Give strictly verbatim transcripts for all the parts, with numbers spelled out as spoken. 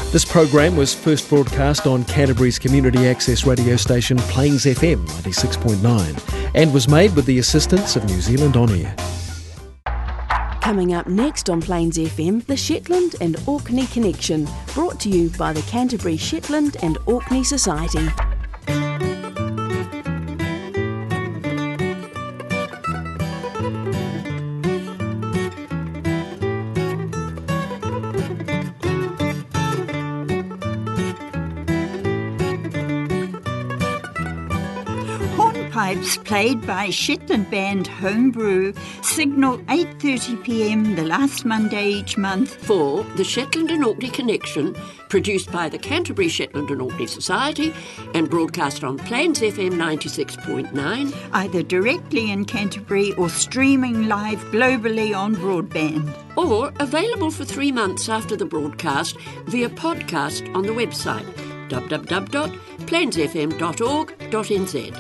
This program was first broadcast on Canterbury's community access radio station Plains F M ninety-six point nine and was made with the assistance of New Zealand On Air. Coming up next on Plains F M, the Shetland and Orkney Connection, brought to you by the Canterbury Shetland and Orkney Society. Hornpipes played by Shetland band Homebrew signal eight thirty p m the last Monday each month for the Shetland and Orkney Connection, produced by the Canterbury Shetland and Orkney Society and broadcast on Plains F M ninety-six point nine, either directly in Canterbury or streaming live globally on broadband, or available for three months after the broadcast via podcast on the website w w w dot plains f m dot org dot n z.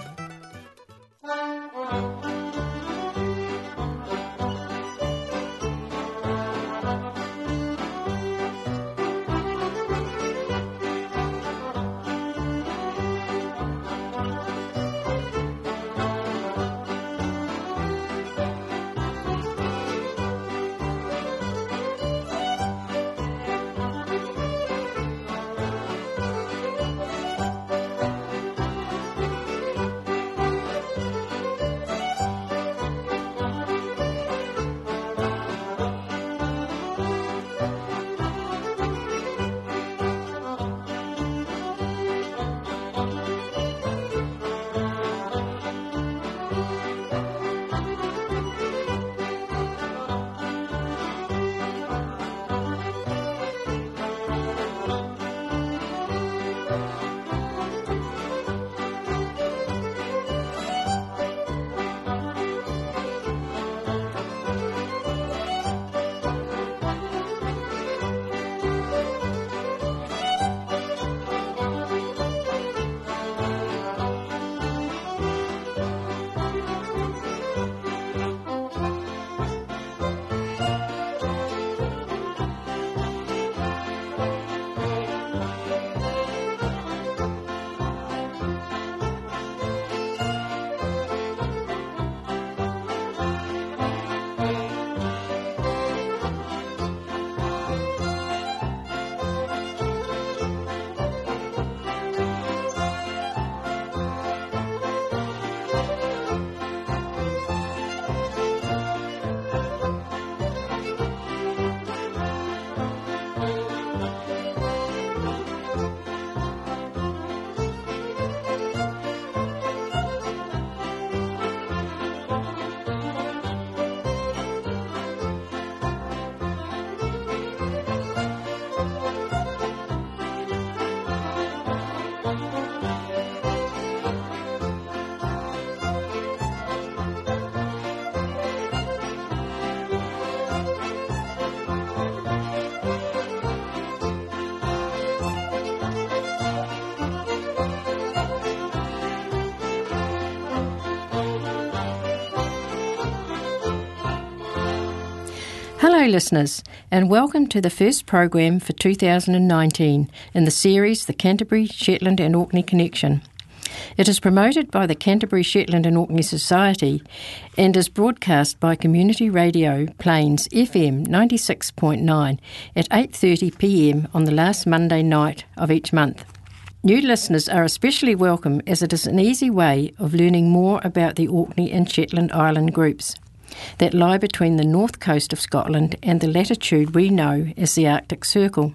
Hello listeners, and welcome to the first program for two thousand nineteen in the series The Canterbury, Shetland and Orkney Connection. It is promoted by the Canterbury Shetland and Orkney Society and is broadcast by Community Radio Plains F M ninety-six point nine at eight thirty p m on the last Monday night of each month. New listeners are especially welcome as it is an easy way of learning more about the Orkney and Shetland Island groups that lie between the north coast of Scotland and the latitude we know as the Arctic Circle.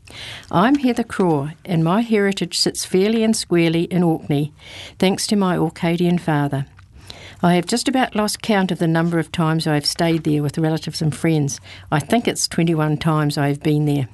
I'm Heather Craw, and my heritage sits fairly and squarely in Orkney, thanks to my Orcadian father. I have just about lost count of the number of times I have stayed there with relatives and friends. I think it's twenty-one times I have been there.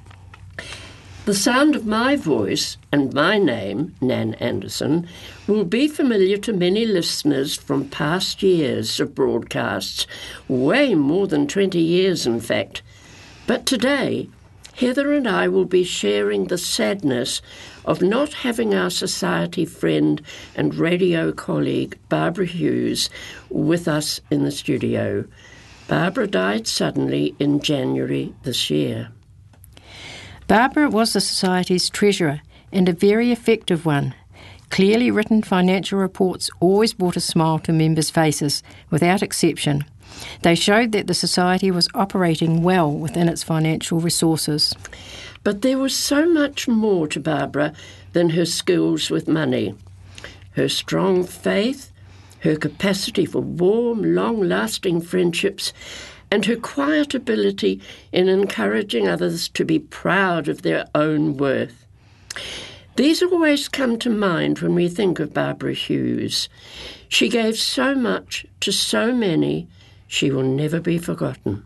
The sound of my voice and my name, Nan Anderson, will be familiar to many listeners from past years of broadcasts, way more than twenty years in fact. But today, Heather and I will be sharing the sadness of not having our society friend and radio colleague Barbara Hughes with us in the studio. Barbara died suddenly in January this year. Barbara was the Society's treasurer, and a very effective one. Clearly written financial reports always brought a smile to members' faces, without exception. They showed that the Society was operating well within its financial resources. But there was so much more to Barbara than her skills with money. Her strong faith, her capacity for warm, long-lasting friendships, and her quiet ability in encouraging others to be proud of their own worth. These always come to mind when we think of Barbara Hughes. She gave so much to so many, she will never be forgotten.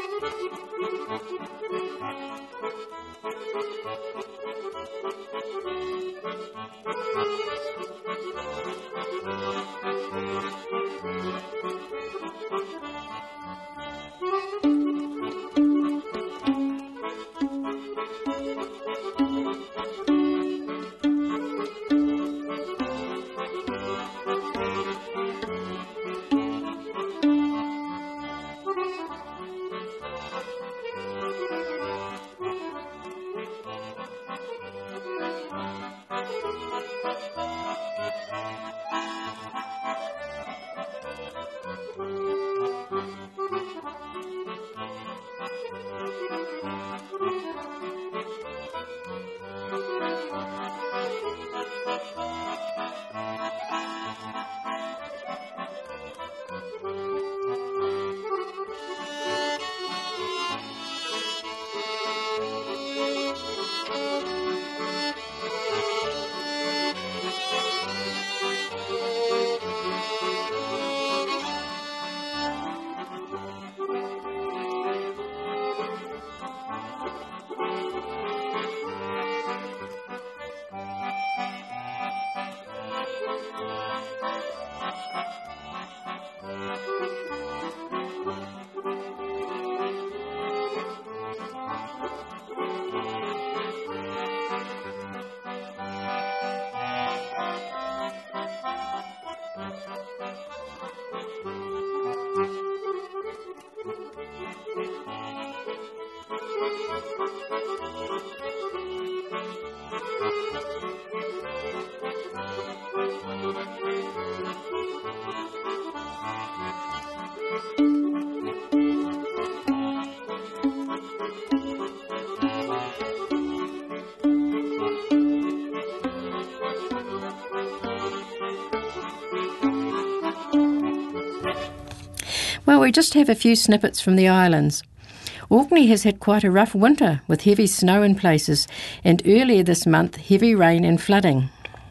Well, we just have a few snippets from the islands. Orkney has had quite a rough winter with heavy snow in places, and earlier this month heavy rain and flooding.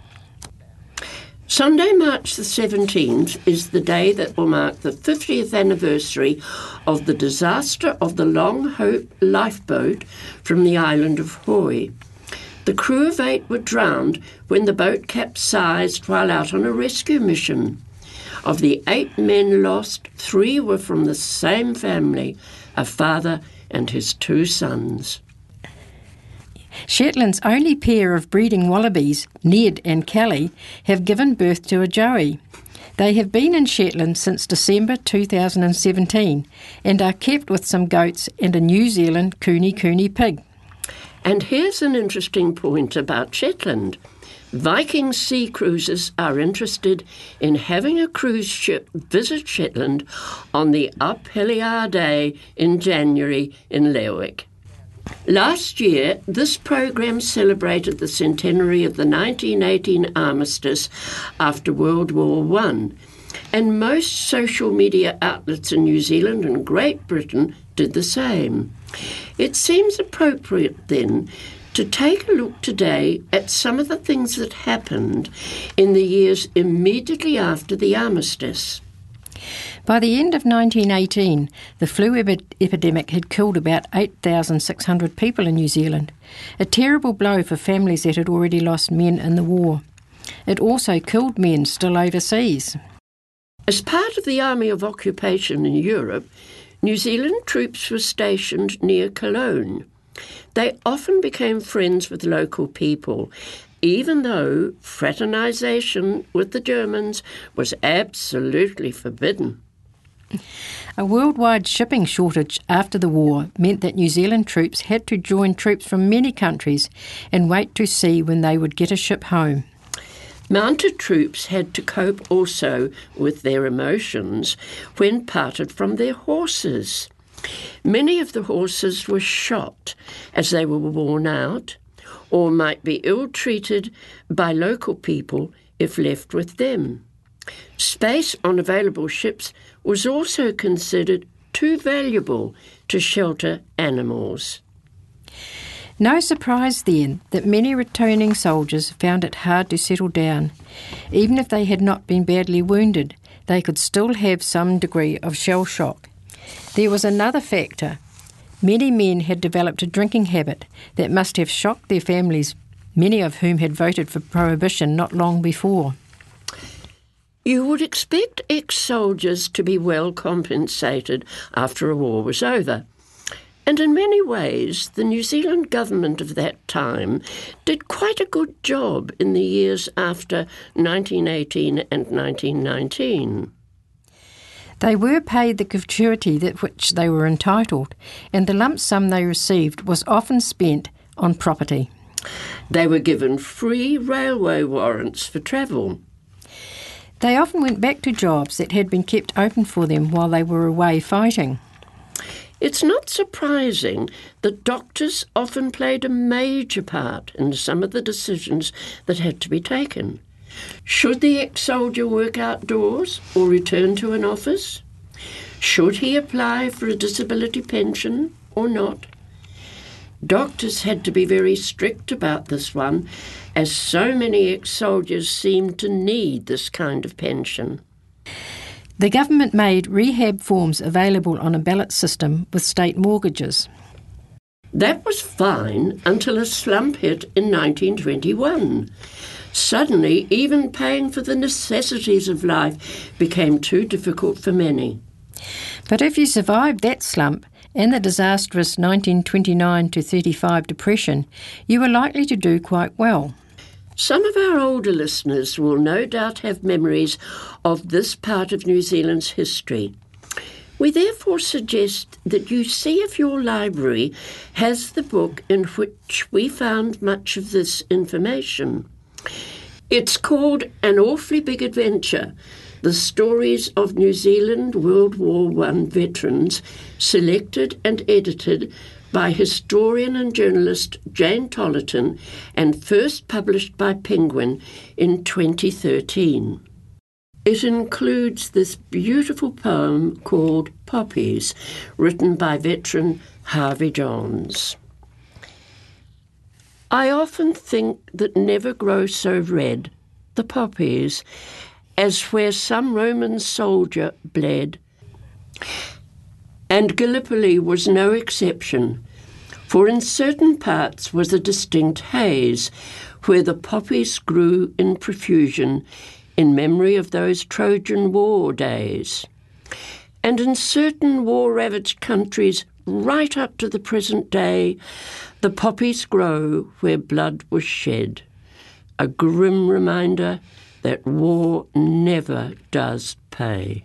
Sunday, March the seventeenth, is the day that will mark the fiftieth anniversary of the disaster of the Long Hope lifeboat from the island of Hoy. The crew of eight were drowned when the boat capsized while out on a rescue mission. Of the eight men lost, three were from the same family, a father and his two sons. Shetland's only pair of breeding wallabies, Ned and Kelly, have given birth to a joey. They have been in Shetland since December two thousand seventeen and are kept with some goats and a New Zealand Cooney Cooney pig. And here's an interesting point about Shetland. Viking sea cruisers are interested in having a cruise ship visit Shetland on the Apeliar Day in January in Lerwick. Last year, this program celebrated the centenary of the nineteen eighteen armistice after World War One, and most social media outlets in New Zealand and Great Britain did the same. It seems appropriate, then, to take a look today at some of the things that happened in the years immediately after the armistice. By the end of nineteen eighteen, the flu epi- epidemic had killed about eight thousand six hundred people in New Zealand, a terrible blow for families that had already lost men in the war. It also killed men still overseas. As part of the Army of Occupation in Europe, New Zealand troops were stationed near Cologne. They often became friends with local people, even though fraternisation with the Germans was absolutely forbidden. A worldwide shipping shortage after the war meant that New Zealand troops had to join troops from many countries and wait to see when they would get a ship home. Mounted troops had to cope also with their emotions when parted from their horses. Many of the horses were shot as they were worn out, or might be ill-treated by local people if left with them. Space on available ships was also considered too valuable to shelter animals. No surprise then that many returning soldiers found it hard to settle down. Even if they had not been badly wounded, they could still have some degree of shell shock. There was another factor. Many men had developed a drinking habit that must have shocked their families, many of whom had voted for prohibition not long before. You would expect ex-soldiers to be well compensated after a war was over. And in many ways, the New Zealand government of that time did quite a good job in the years after nineteen eighteen and nineteen nineteen. They were paid the gratuity that which they were entitled, and the lump sum they received was often spent on property. They were given free railway warrants for travel. They often went back to jobs that had been kept open for them while they were away fighting. It's not surprising that doctors often played a major part in some of the decisions that had to be taken. Should the ex-soldier work outdoors or return to an office? Should he apply for a disability pension or not? Doctors had to be very strict about this one, as so many ex-soldiers seemed to need this kind of pension. The government made rehab forms available on a ballot system with state mortgages. That was fine until a slump hit in nineteen twenty-one. Suddenly, even paying for the necessities of life became too difficult for many. But if you survived that slump and the disastrous nineteen twenty-nine to thirty-five depression, you were likely to do quite well. Some of our older listeners will no doubt have memories of this part of New Zealand's history. We therefore suggest that you see if your library has the book in which we found much of this information. It's called An Awfully Big Adventure, The Stories of New Zealand World War One Veterans, selected and edited by historian and journalist Jane Tollerton and first published by Penguin in twenty thirteen. It includes this beautiful poem called Poppies, written by veteran Harvey Johns. I often think that never grow so red, the poppies, as where some Roman soldier bled. And Gallipoli was no exception, for in certain parts was a distinct haze, where the poppies grew in profusion in memory of those Trojan War days. And in certain war-ravaged countries, right up to the present day, the poppies grow where blood was shed, a grim reminder that war never does pay.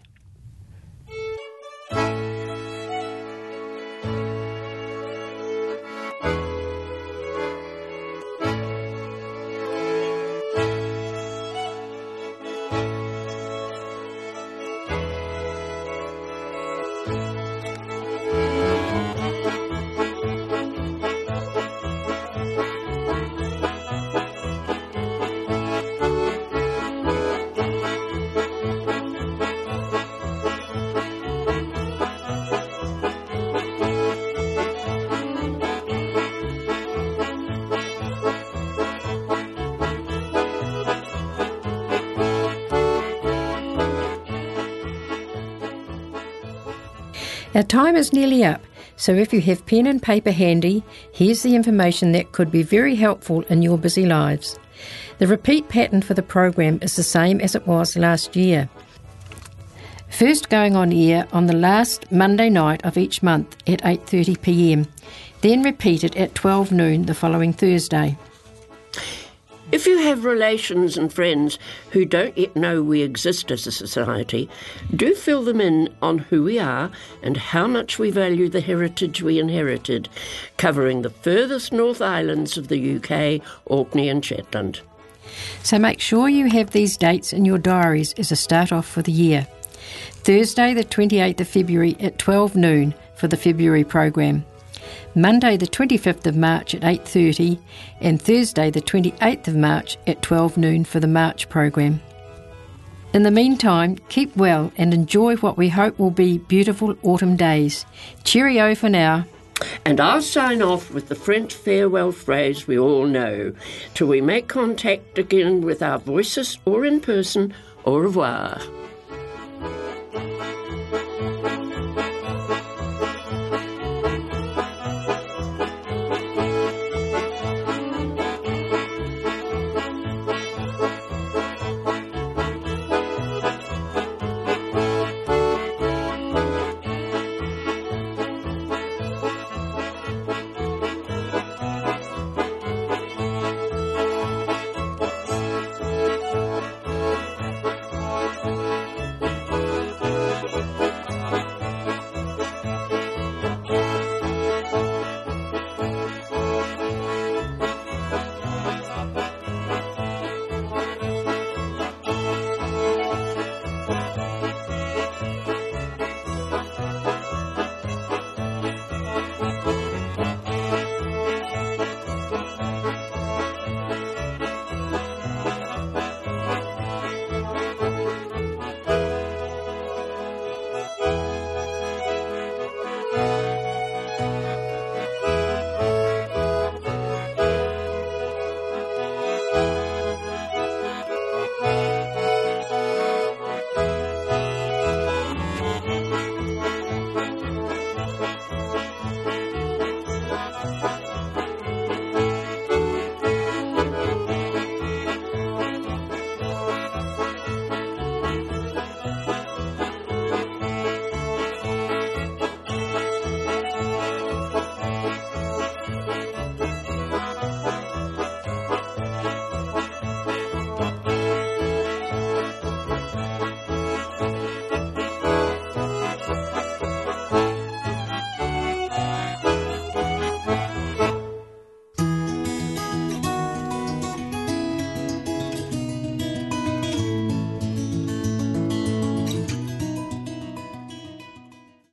Our time is nearly up, so if you have pen and paper handy, here's the information that could be very helpful in your busy lives. The repeat pattern for the program is the same as it was last year. First going on air on the last Monday night of each month at eight thirty p m, then repeated at twelve noon the following Thursday. If you have relations and friends who don't yet know we exist as a society, do fill them in on who we are and how much we value the heritage we inherited, covering the furthest North Islands of the U K, Orkney and Shetland. So make sure you have these dates in your diaries as a start-off for the year. Thursday the twenty-eighth of February at twelve noon for the February program. Monday the twenty-fifth of March at eight thirty and Thursday the twenty-eighth of March at twelve noon for the March program. In the meantime, keep well and enjoy what we hope will be beautiful autumn days. Cheerio for now. And I'll sign off with the French farewell phrase we all know. Till we make contact again with our voices or in person, au revoir.